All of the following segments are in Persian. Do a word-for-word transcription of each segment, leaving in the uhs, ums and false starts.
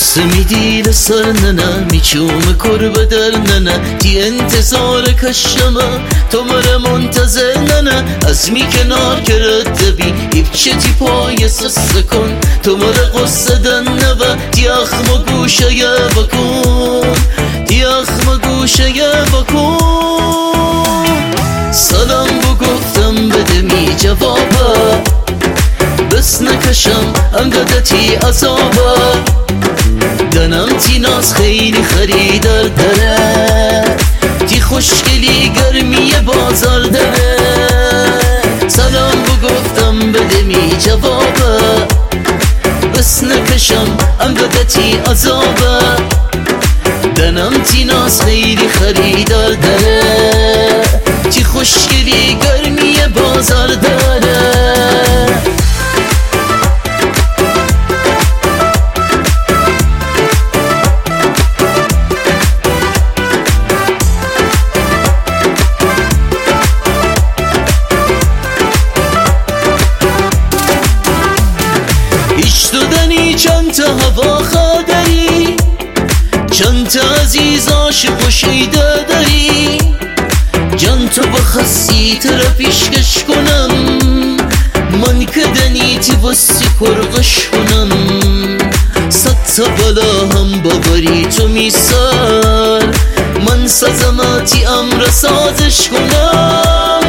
میدی لسر ننه میچوم کربه در ننه تی انتظار کشمه تو مره منتظر ننه از می کنار کرد بی ایبچه تی پای سسته کن تو مره قصه دنه و تی اخم گوشه یه بکن تی اخم گوشه یه بکن سلام بگفتم بده می جوابه بس نکشم انقدر تی عذابه دنم تی ناز خیلی خریدار داره تی خوشگلی گرمی بازار داره سلام بگفتم بده می جوابه بس نکشم انقدر تی عذابه دنم تی ناز خیلی خریدار داره تی خوشگلی گرمی بازار داره دادنی چند تا هوا خادری چند تا عزیزاش پوشیده داری جان تو بخصی تر پیشکش کنم من کدنی تی بسی کرغش کنم صد تا بلا هم بابری تو میسار من سزماتی امر سازش کنم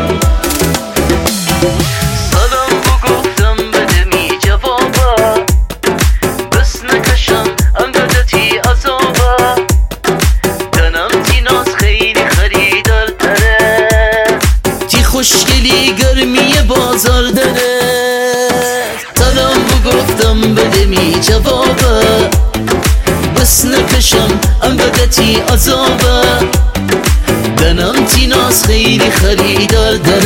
خوشگلی گرمی بازار داره سلام بگفتم بده می جوابه بس نکشم انقدر تی عذابه دنم تی ناز خیلی خریدار داره